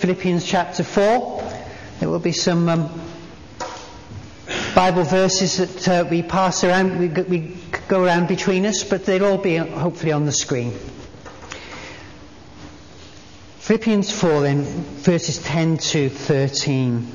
Philippians chapter 4. There will be some Bible verses that we pass around, we go around between us, but they'll all be hopefully on the screen. Philippians 4 then, verses 10 to 13.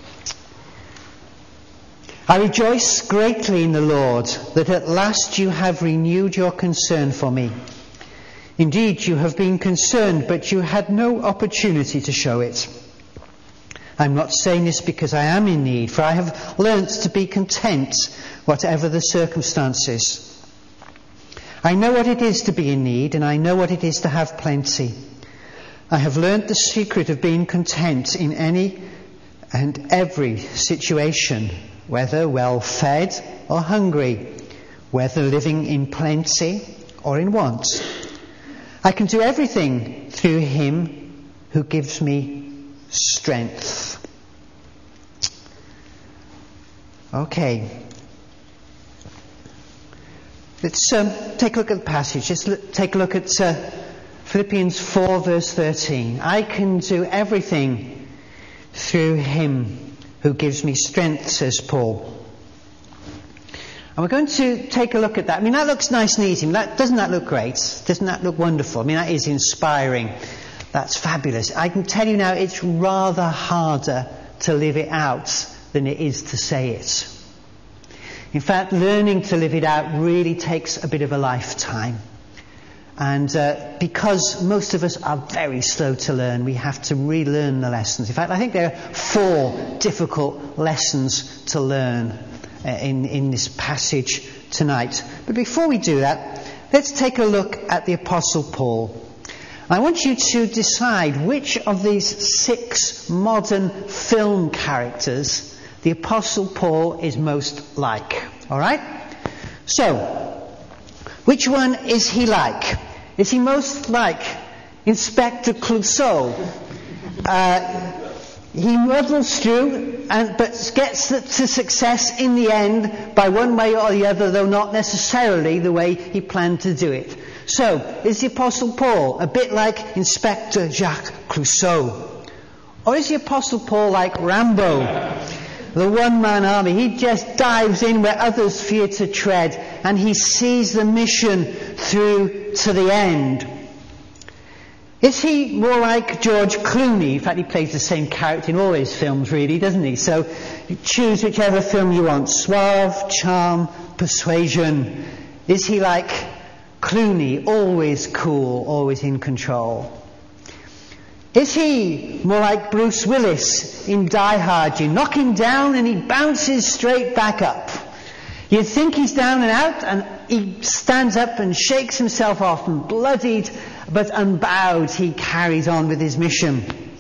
I rejoice greatly in the Lord that at last you have renewed your concern for me. Indeed, you have been concerned, but you had no opportunity to show it. I'm not saying this because I am in need, for I have learnt to be content, whatever the circumstances. I know what it is to be in need, and I know what it is to have plenty. I have learnt the secret of being content in any and every situation, whether well fed or hungry, whether living in plenty or in want. I can do everything through him who gives me strength. Okay. Let's take a look at the passage. Just take a look at Philippians 4 verse 13. I can do everything through him who gives me strength, says Paul. And we're going to take a look at that. I mean, that looks nice and easy. Doesn't that look great? Doesn't that look wonderful? I mean, that is inspiring. That's fabulous. I can tell you now, it's rather harder to live it out than it is to say it. In fact, learning to live it out really takes a bit of a lifetime. And because most of us are very slow to learn, we have to relearn the lessons. In fact, I think there are 4 difficult lessons to learn in this passage tonight. But before we do that, let's take a look at the Apostle Paul. I want you to decide which of these 6 modern film characters the Apostle Paul is most like. Alright? So, which one is he like? Is he most like Inspector Clouseau? He muddles through, but gets to success in the end by one way or the other, though not necessarily the way he planned to do it. So, is the Apostle Paul a bit like Inspector Jacques Clouseau? Or is the Apostle Paul like Rambo, the one-man army? He just dives in where others fear to tread, and he sees the mission through to the end. Is he more like George Clooney? In fact, he plays the same character in all his films, really, doesn't he? So, you choose whichever film you want. Suave, charm, persuasion. Is he like Clooney, always cool, always in control? Is he more like Bruce Willis in Die Hard? You knock him down and he bounces straight back up. You think he's down and out, and he stands up and shakes himself off, and bloodied but unbowed he carries on with his mission.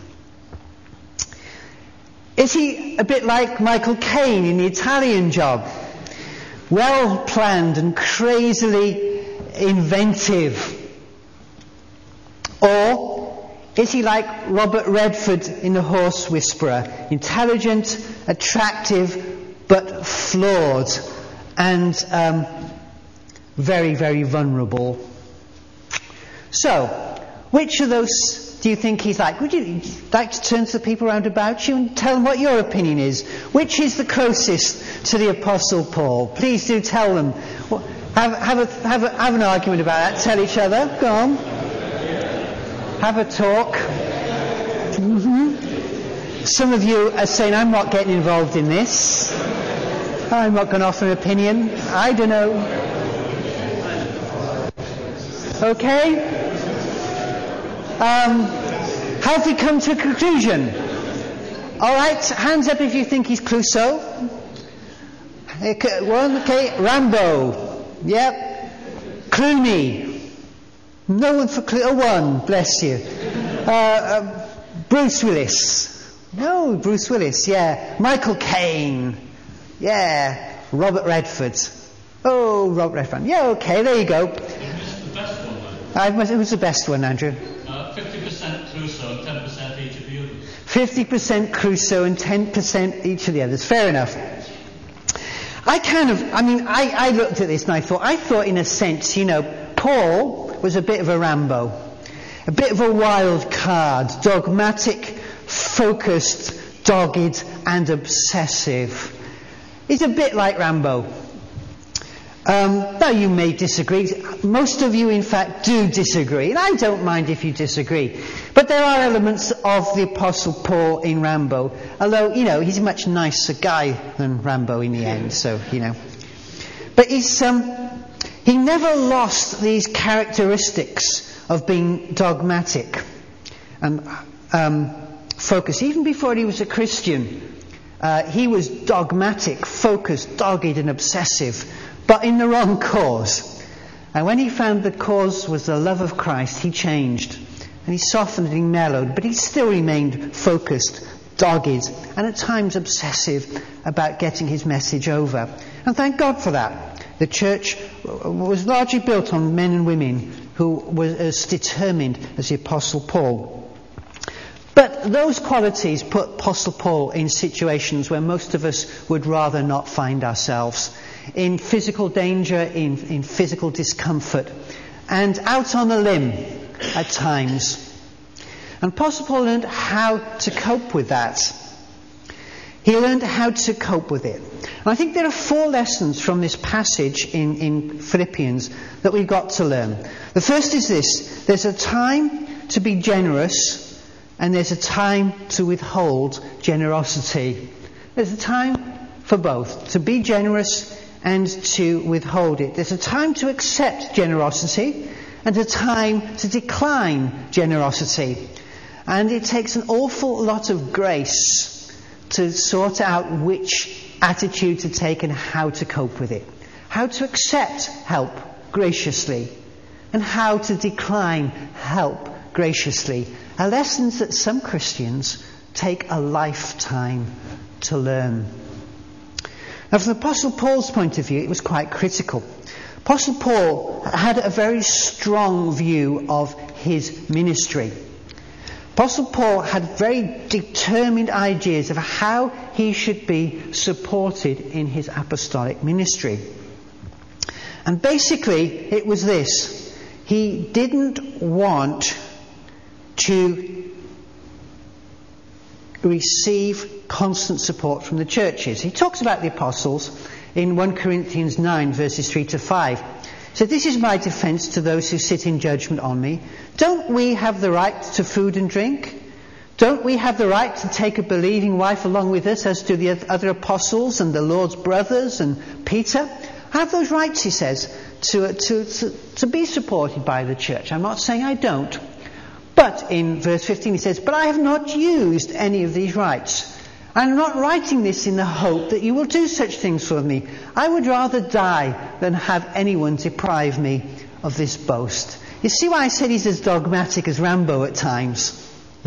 Is he a bit like Michael Caine in The Italian Job? Well planned and crazily inventive. Or is he like Robert Redford in The Horse Whisperer? Intelligent, attractive, but flawed, and very, very vulnerable. So, which of those do you think he's like? Would you like to turn to the people round about you and tell them what your opinion is? Which is the closest to the Apostle Paul? Please do tell them. Have an argument about that. Tell each other. Go on. Have a talk. Mm-hmm. Some of you are saying, I'm not getting involved in this. I'm not going to offer an opinion. I don't know. Okay? Have we come to a conclusion? Alright, hands up if you think he's Clouseau. One, okay, Rambo. Yep. Clooney. No one for Clooney. One, bless you. Bruce Willis. No, Bruce Willis, yeah. Michael Caine. Yeah. Robert Redford. Oh, Robert Redford. Yeah, okay, there you go. Who's the best one, Andrew? 50% Clouseau and 10% each of the others. 50% Clouseau and 10% each of the others. Fair enough. I looked at this and I thought in a sense, Paul was a bit of a Rambo. A bit of a wild card. Dogmatic, focused, dogged, and obsessive. He's a bit like Rambo. Now you may disagree. Most of you, in fact, do disagree. And I don't mind if you disagree. But there are elements of the Apostle Paul in Rambo. Although, he's a much nicer guy than Rambo in the end. So, But he never lost these characteristics of being dogmatic and focused. Even before he was a Christian, he was dogmatic, focused, dogged and obsessive. But in the wrong cause. And when he found the cause was the love of Christ, he changed. And he softened and he mellowed, but he still remained focused, dogged, and at times obsessive about getting his message over. And thank God for that. The church was largely built on men and women who were as determined as the Apostle Paul. But those qualities put Apostle Paul in situations where most of us would rather not find ourselves. In physical danger, in physical discomfort, and out on a limb at times. And Apostle Paul learned how to cope with that. He learned how to cope with it. And I think there are 4 lessons from this passage in Philippians that we've got to learn. The first is this: there's a time to be generous, and there's a time to withhold generosity. There's a time for both, to be generous and to withhold it. There's a time to accept generosity and a time to decline generosity. And it takes an awful lot of grace to sort out which attitude to take and how to cope with it. How to accept help graciously and how to decline help graciously. Are lessons that some Christians take a lifetime to learn. Now, from the Apostle Paul's point of view, it was quite critical. Apostle Paul had a very strong view of his ministry. Apostle Paul had very determined ideas of how he should be supported in his apostolic ministry. And basically, it was this: he didn't want to receive constant support from the churches. He talks about the apostles in 1 Corinthians 9 verses 3 to 5. So this is my defence to those who sit in judgment on me. Don't we have the right to food and drink? Don't we have the right to take a believing wife along with us, as do the other apostles and the Lord's brothers and Peter? I have those rights, he says, to be supported by the church. I'm not saying I don't. But in verse 15 he says, but I have not used any of these rights. I'm not writing this in the hope that you will do such things for me. I would rather die than have anyone deprive me of this boast. You see why I said he's as dogmatic as Rambo at times?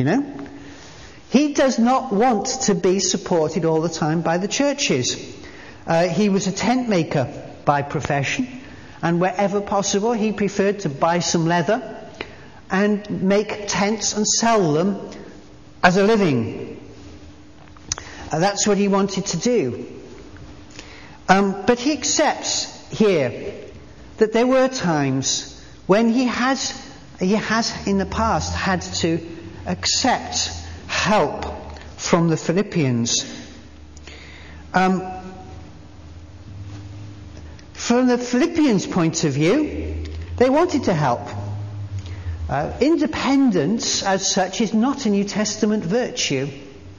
He does not want to be supported all the time by the churches. He was a tent maker by profession, and wherever possible he preferred to buy some leather and make tents and sell them as a living. That's what he wanted to do. But he accepts here that there were times when he has in the past had to accept help from the Philippians. From the Philippians' point of view, they wanted to help. Independence as such is not a New Testament virtue.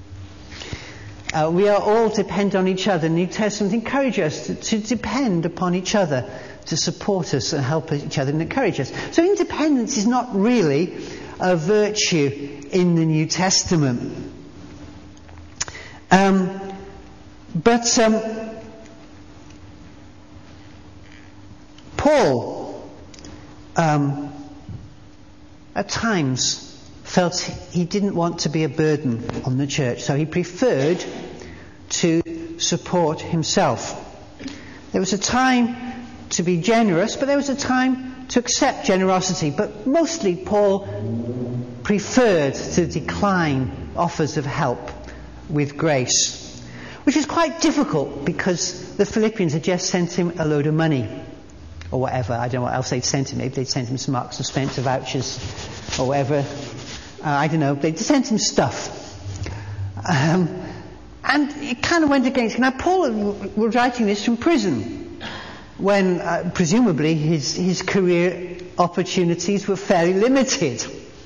We are all dependent on each other. The New Testament encourages us to depend upon each other, to support us and help each other and encourage us. So independence is not really a virtue in the New Testament. Paul at times felt he didn't want to be a burden on the church, so he preferred to support himself. There was a time to be generous, but there was a time to accept generosity. But mostly Paul preferred to decline offers of help with grace, which is quite difficult because the Philippians had just sent him a load of money or whatever. I don't know what else they'd sent him. Maybe they'd sent him some Marks and Spencer vouchers or whatever. I don't know. They'd sent him stuff. And it kind of went against. Now, Paul was writing this from prison, when presumably his career opportunities were fairly limited.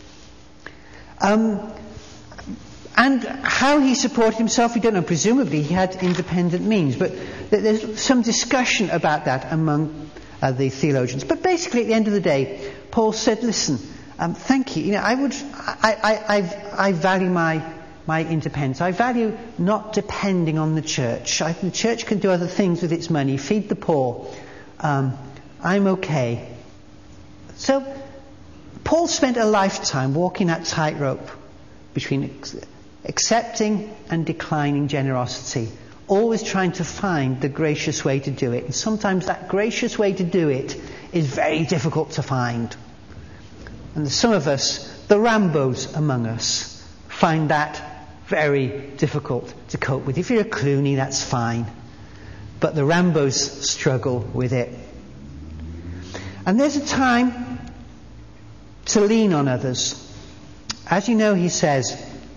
And how he supported himself, we don't know. Presumably he had independent means, but there's some discussion about that among the theologians. But basically, at the end of the day, Paul said, "Listen, thank you. I value my independence. I value not depending on the church. The church can do other things with its money, feed the poor. I'm okay." So Paul spent a lifetime walking that tightrope between accepting and declining generosity, always trying to find the gracious way to do it. And sometimes that gracious way to do it is very difficult to find. And some of us, the Rambos among us, find that very difficult to cope with. If you're a Clooney, that's fine. But the Rambos struggle with it. And there's a time to lean on others. As you know, he says,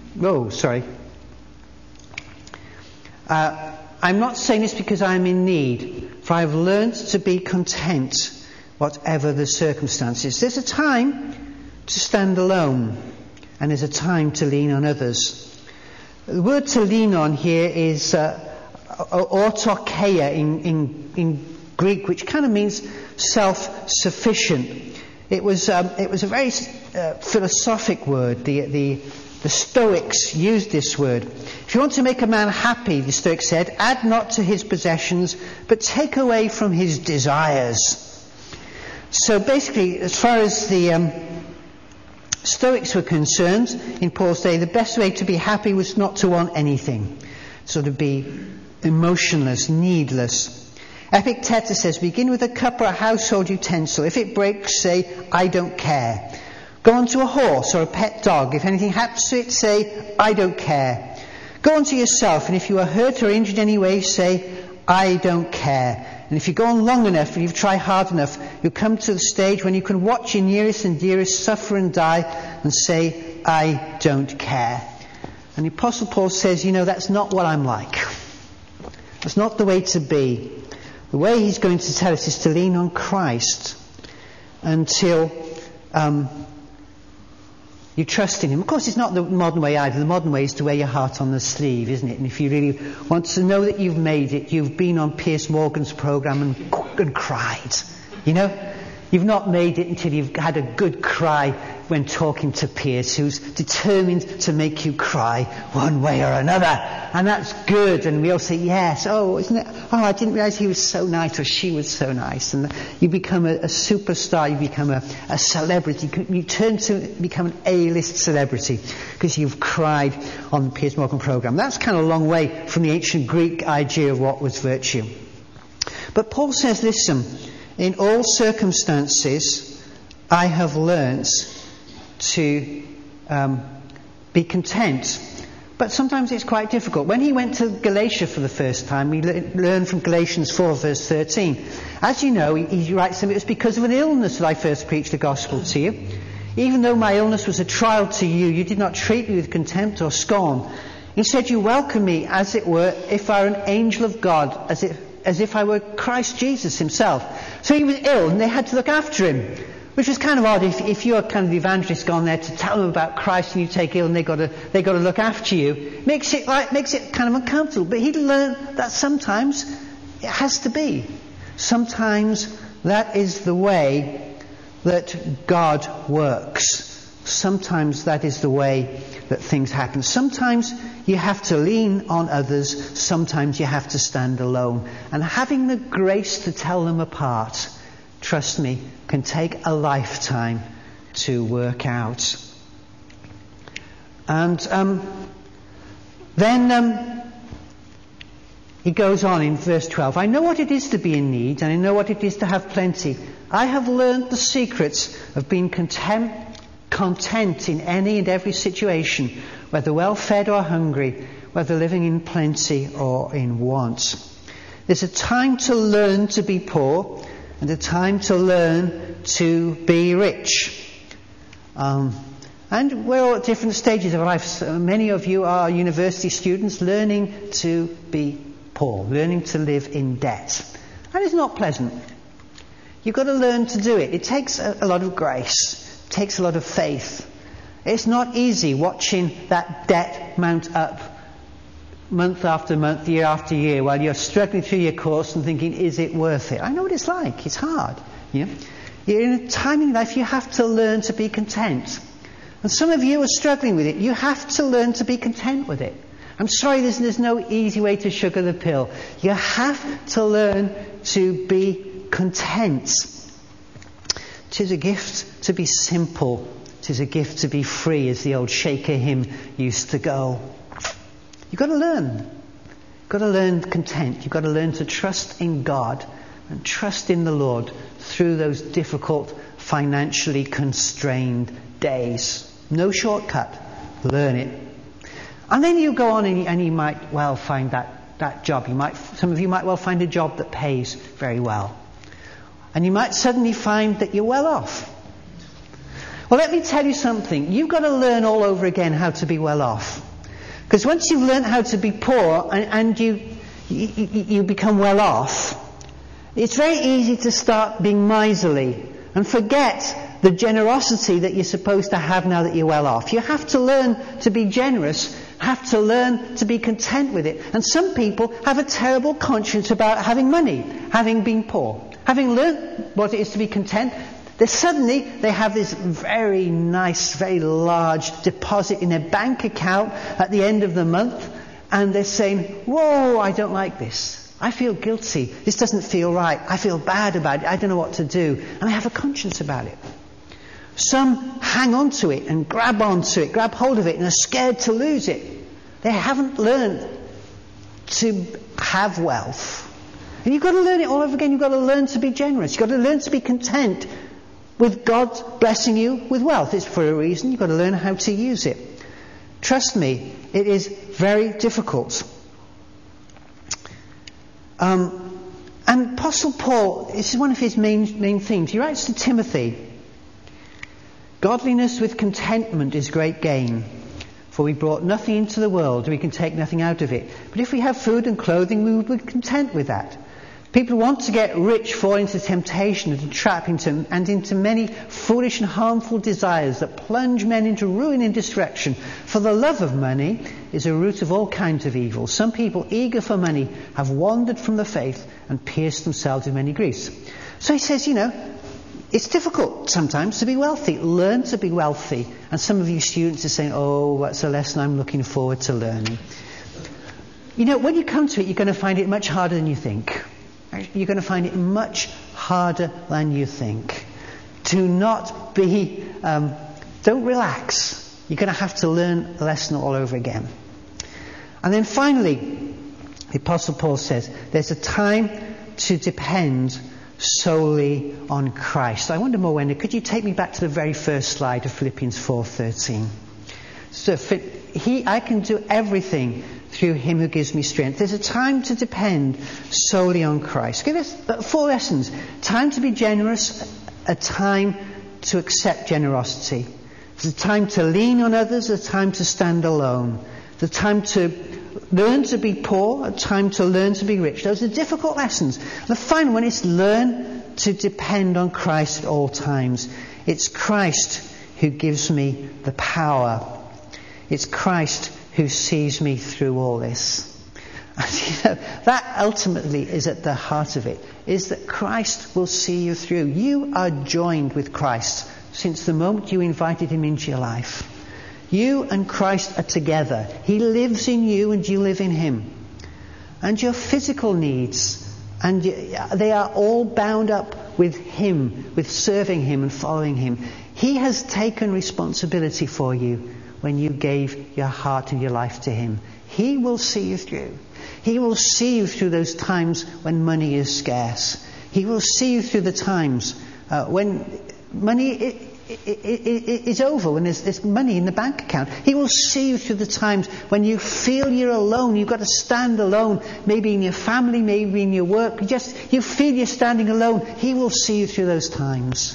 I'm not saying this because I'm in need, for I have learned to be content, whatever the circumstances. There's a time to stand alone, and there's a time to lean on others. The word to lean on here is autokeia in Greek, which kind of means self-sufficient. It was a very philosophic word. The Stoics used this word. If you want to make a man happy, the Stoics said, add not to his possessions, but take away from his desires. So basically, as far as the Stoics were concerned, in Paul's day, the best way to be happy was not to want anything. So to be emotionless, needless. Epictetus says, begin with a cup or a household utensil. If it breaks, say, I don't care. Go on to a horse or a pet dog. If anything happens to it, say, I don't care. Go on to yourself, and if you are hurt or injured in any way, say, I don't care. And if you go on long enough and you try hard enough, you'll come to the stage when you can watch your nearest and dearest suffer and die and say, I don't care. And the Apostle Paul says, that's not what I'm like. That's not the way to be. The way he's going to tell us is to lean on Christ until you trust in him. Of course, it's not the modern way either. The modern way is to wear your heart on the sleeve, isn't it? And if you really want to know that you've made it, you've been on Piers Morgan's programme and cried. You've not made it until you've had a good cry when talking to Piers, who's determined to make you cry one way or another. And that's good. And we all say, yes, isn't it? I didn't realise he was so nice or she was so nice. And you become a superstar, you become a celebrity. You turn to become an A-list celebrity because you've cried on the Piers Morgan programme. That's kind of a long way from the ancient Greek idea of what was virtue. But Paul says, listen, in all circumstances, I have learnt to be content. But sometimes it's quite difficult. When he went to Galatia for the first time, we learned from Galatians 4 verse 13. As you know, he writes them, it was because of an illness that I first preached the gospel to you. Even though my illness was a trial to you, you did not treat me with contempt or scorn. Instead, you welcomed me, as it were, if I were an angel of God, as if I were Christ Jesus himself. So he was ill, and they had to look after him. Which was kind of odd if you're kind of the evangelist gone there to tell them about Christ and you take ill and they got to look after you. Makes it kind of uncomfortable. But he'd learned that sometimes it has to be. Sometimes that is the way that God works. Sometimes that is the way that things happen. Sometimes you have to lean on others. Sometimes you have to stand alone. And having the grace to tell them apart, trust me, can take a lifetime to work out. And then he goes on in verse 12. I know what it is to be in need, and I know what it is to have plenty. I have learned the secrets of being content in any and every situation, whether well-fed or hungry, whether living in plenty or in want. There's a time to learn to be poor, and a time to learn to be rich. And we're all at different stages of life. So many of you are university students learning to be poor, learning to live in debt. And it's not pleasant. You've got to learn to do it. It takes a lot of grace. It takes a lot of faith. It's not easy watching that debt mount up month after month, year after year, while you're struggling through your course and thinking, is it worth it? I know what it's like. It's hard. Yeah? You're in a time in life you have to learn to be content. And some of you are struggling with it. You have to learn to be content with it. I'm sorry, there's no easy way to sugar the pill. You have to learn to be content. 'Tis a gift to be simple. 'Tis a gift to be free, as the old Shaker hymn used to go. You've got to learn. You've got to learn content. You've got to learn to trust in God and trust in the Lord through those difficult, financially constrained days. No shortcut. Learn it. And then you go on and you might well find that job. Some of you might well find a job that pays very well. And you might suddenly find that you're well off. Well, let me tell you something. You've got to learn all over again how to be well off. Because once you've learned how to be poor and you become well off, it's very easy to start being miserly and forget the generosity that you're supposed to have now that you're well off. You have to learn to be generous, have to learn to be content with it. And some people have a terrible conscience about having money, having been poor. Having learned what it is to be content, they have this very nice, very large deposit in their bank account at the end of the month, and they're saying, whoa, I don't like this. I feel guilty. This doesn't feel right. I feel bad about it. I don't know what to do. And I have a conscience about it. Some hang on to it and grab onto it, grab hold of it, and are scared to lose it. They haven't learned to have wealth. And you've got to learn it all over again. You've got to learn to be generous. You've got to learn to be content with God blessing you with wealth. It's for a reason. You've got to learn how to use it. Trust me, it is very difficult. And Apostle Paul, this is one of his main themes. He writes to Timothy, godliness with contentment is great gain. For we brought nothing into the world, we can take nothing out of it. But if we have food and clothing, we will be content with that. People who want to get rich fall into temptation and trap into many foolish and harmful desires that plunge men into ruin and destruction. For the love of money is a root of all kinds of evil. Some people eager for money have wandered from the faith and pierced themselves with many griefs. So he says, it's difficult sometimes to be wealthy. Learn to be wealthy. And some of you students are saying, oh, that's a lesson I'm looking forward to learning. When you come to it, you're going to find it much harder than you think. You're going to find it much harder than you think. Don't relax. You're going to have to learn the lesson all over again. And then finally, the Apostle Paul says, there's a time to depend solely on Christ. I wonder, Morwenna, could you take me back to the very first slide of Philippians 4:13? So I can do everything through him who gives me strength. There's a time to depend solely on Christ. Give us 4 lessons. Time to be generous, a time to accept generosity. There's a time to lean on others, a time to stand alone. The time to learn to be poor, a time to learn to be rich. Those are difficult lessons. The final one is learn to depend on Christ at all times. It's Christ who gives me the power. It's Christ who sees me through all this. And that ultimately is at the heart of it, is that Christ will see you through. You are joined with Christ since the moment you invited him into your life. You and Christ are together. He lives in you and you live in him. And your physical needs, and they are all bound up with him, with serving him and following him. He has taken responsibility for you when you gave your heart and your life to him. He will see you through. He will see you through those times when money is scarce. He will see you through the times when money is over, when there's money in the bank account. He will see you through the times when you feel you're alone. You've got to stand alone, maybe in your family, maybe in your work. You feel you're standing alone. He will see you through those times.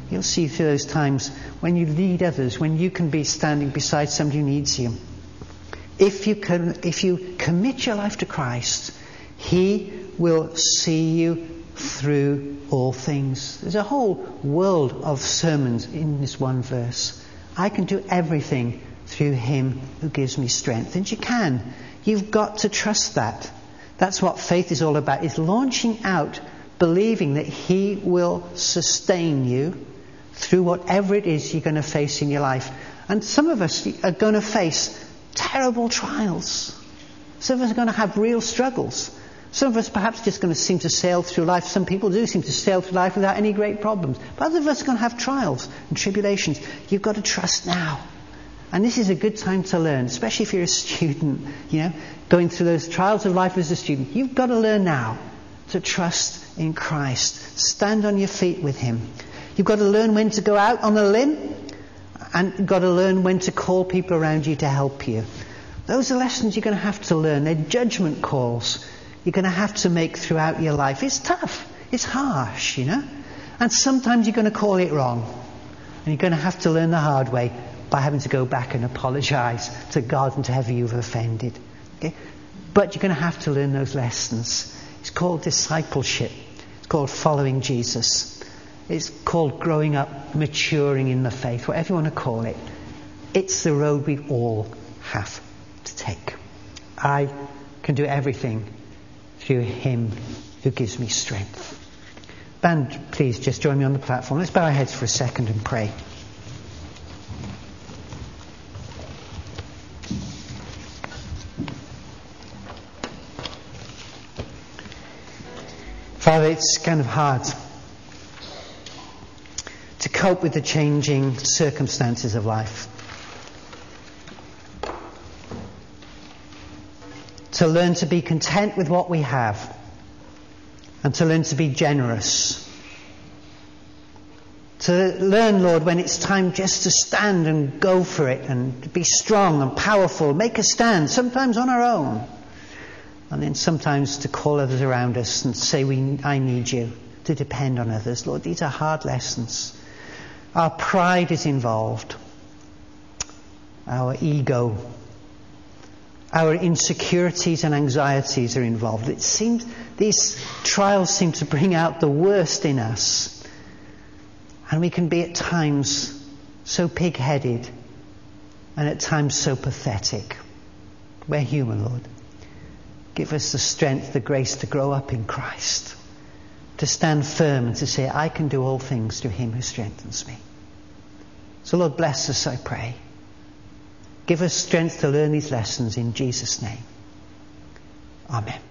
You'll see through those times when you lead others, when you can be standing beside somebody who needs you. If you commit your life to Christ, He will see you through all things. There's a whole world of sermons in this one verse. I can do everything through Him who gives me strength. And you can. You've got to trust that. That's what faith is all about. It's launching out, believing that He will sustain you through whatever it is you're going to face in your life. And some of us are going to face terrible trials. Some of us are going to have real struggles. Some of us perhaps just going to seem to sail through life. Some people do seem to sail through life without any great problems. But others of us are going to have trials and tribulations. You've got to trust now. And this is a good time to learn, especially if you're a student, going through those trials of life as a student. You've got to learn now to trust in Christ. Stand on your feet with Him. You've got to learn when to go out on a limb, and you've got to learn when to call people around you to help you. Those are lessons you're going to have to learn. They're judgment calls you're going to have to make throughout your life. It's tough. It's harsh, And sometimes you're going to call it wrong. And you're going to have to learn the hard way by having to go back and apologise to God and to whoever you've offended. Okay? But you're going to have to learn those lessons. It's called discipleship. It's called following Jesus. It's called growing up, maturing in the faith, whatever you want to call it. It's the road we all have to take. I can do everything through Him who gives me strength. Band, please just join me on the platform. Let's bow our heads for a second and pray. Father, it's kind of hard to cope with the changing circumstances of life. To learn to be content with what we have. And to learn to be generous. To learn, Lord, when it's time just to stand and go for it. And to be strong and powerful. Make a stand, sometimes on our own. And then sometimes to call others around us and say, I need you. To depend on others. Lord, these are hard lessons. Our pride is involved. Our ego. Our insecurities and anxieties are involved. It seems these trials seem to bring out the worst in us. And we can be at times so pig-headed and at times so pathetic. We're human, Lord. Give us the strength, the grace to grow up in Christ. To stand firm and to say, I can do all things through Him who strengthens me. So Lord, bless us, I pray. Give us strength to learn these lessons in Jesus' name. Amen.